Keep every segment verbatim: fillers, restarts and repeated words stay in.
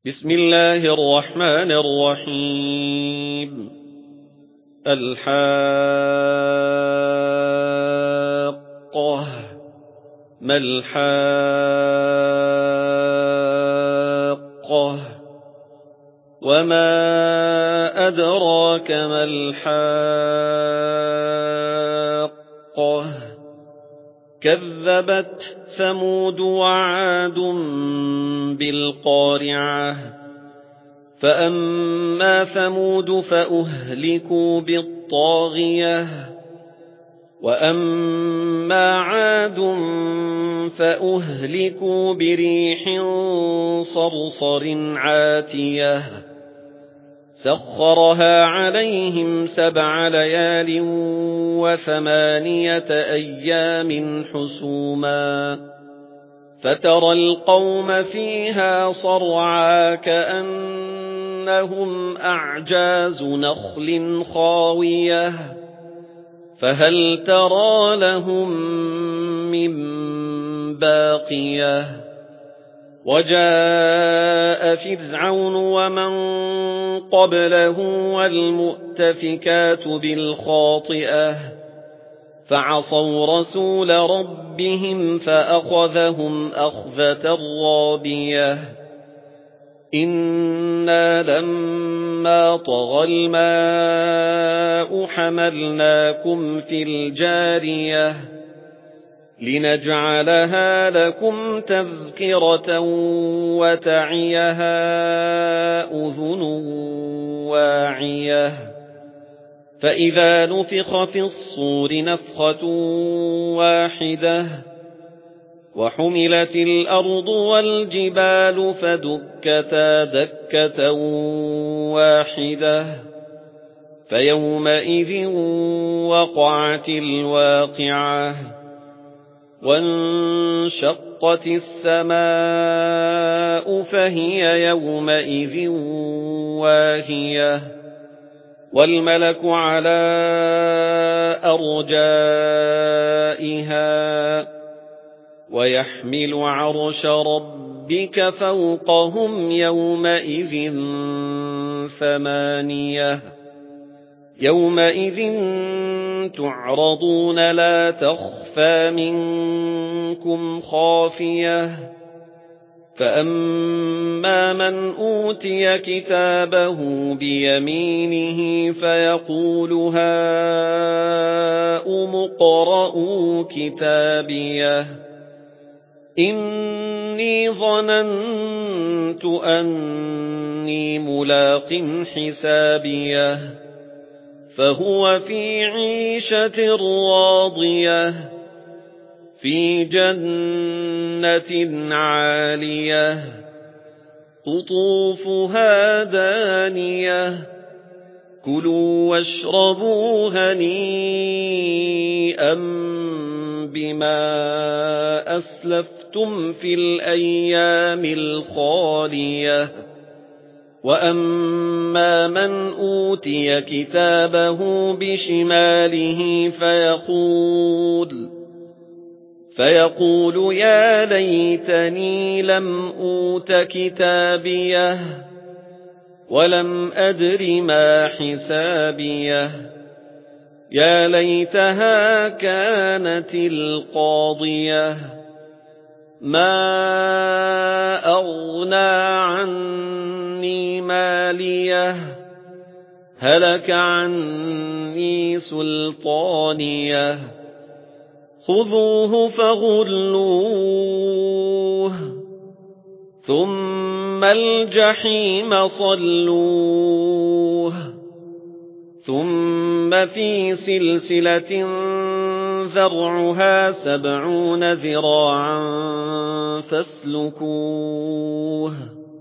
بسم الله الرحمن الرحيم. الحاقة ما الحاقة وما أدراك ما الحاقة كذبت ثمود وعاد بالقارعة فأما ثمود فأهلكوا بالطاغية وأما عاد فأهلكوا بريح صرصر عاتية سخرها عليهم سبع ليال وثمانية أيام حسوما فترى القوم فيها صرعا كأنهم أعجاز نخل خاوية فهل ترى لهم من باقية وجاء فرعون ومن قبله والمؤتفكات بالخاطئة فعصوا رسول ربهم فأخذهم أخذة رابية إنا لما طغى الماء حملناكم في الجارية لنجعلها لكم تذكرة وتعيها أذن واعية فإذا نفخ في الصور نفخة واحدة وحملت الأرض والجبال فدكتا دكة واحدة فيومئذ وقعت الواقعة وانشقت السماء فهي يومئذ واهية والملك على أرجائها ويحمل عرش ربك فوقهم يومئذ ثمانية يومئذ تعرضون لا تخفى منكم خافية فأما من أوتي كتابه بيمينه فيقول هاؤم اقرءوا كتابيه إني ظننت أني ملاق حسابيه فهو في عيشة راضية في جنة عالية قطوفها دانية كلوا واشربوا هنيئا بما أسلفتم في الأيام الخالية وأما من أوتي كتابه بشماله فيقول فيقول يا ليتني لم أوت كتابيه ولم أدر ما حسابيه يا ليتها كانت القاضية ما أغنى عني ماليه هلك عني سلطانيه خذوه فغلوه ثم الجحيم صلوه ثم في سلسلة ذرعها سبعون ذراعا فاسلكوه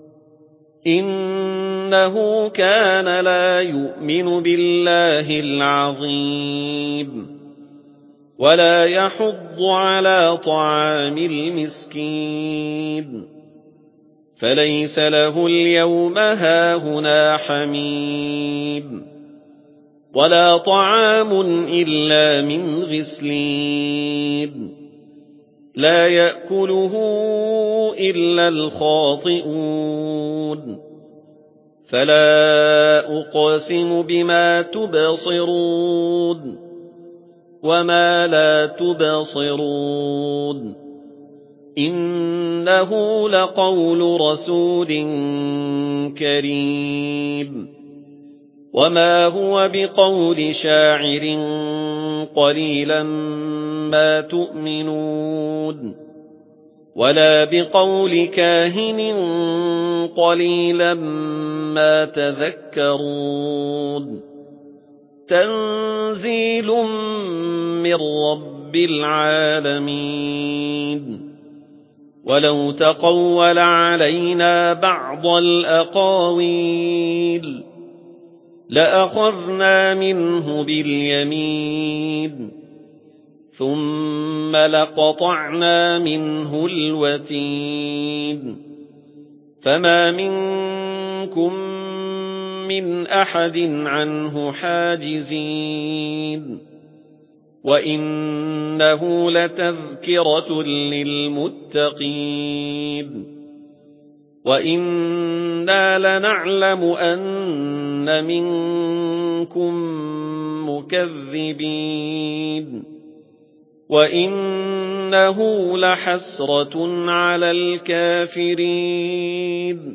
إنه كان لا يؤمن بالله العظيم ولا يحض على طعام المسكين فليس له اليوم هاهنا حميم ولا طعام إلا من غسلين لا يأكله إلا الخاطئون فلا أقسم بما تبصرون وما لا تبصرون إنه لقول رسول كريم وما هو بقول شاعر قليلا ما تؤمنون ولا بقول كاهن قليلا ما تذكرون تنزيل من رب العالمين ولو تقول علينا بعض الأقاويل لأخذنا منه باليمين ثم لقطعنا منه الوتين فما منكم من أحد عنه حاجزين وإنه لتذكرة للمتقين وإنا لنعلم أن منكم مكذبين وإنه لحسرة على الكافرين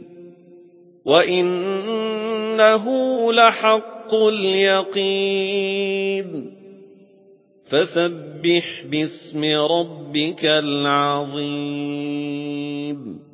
وإنه لحق اليقين فسبح باسم ربك العظيم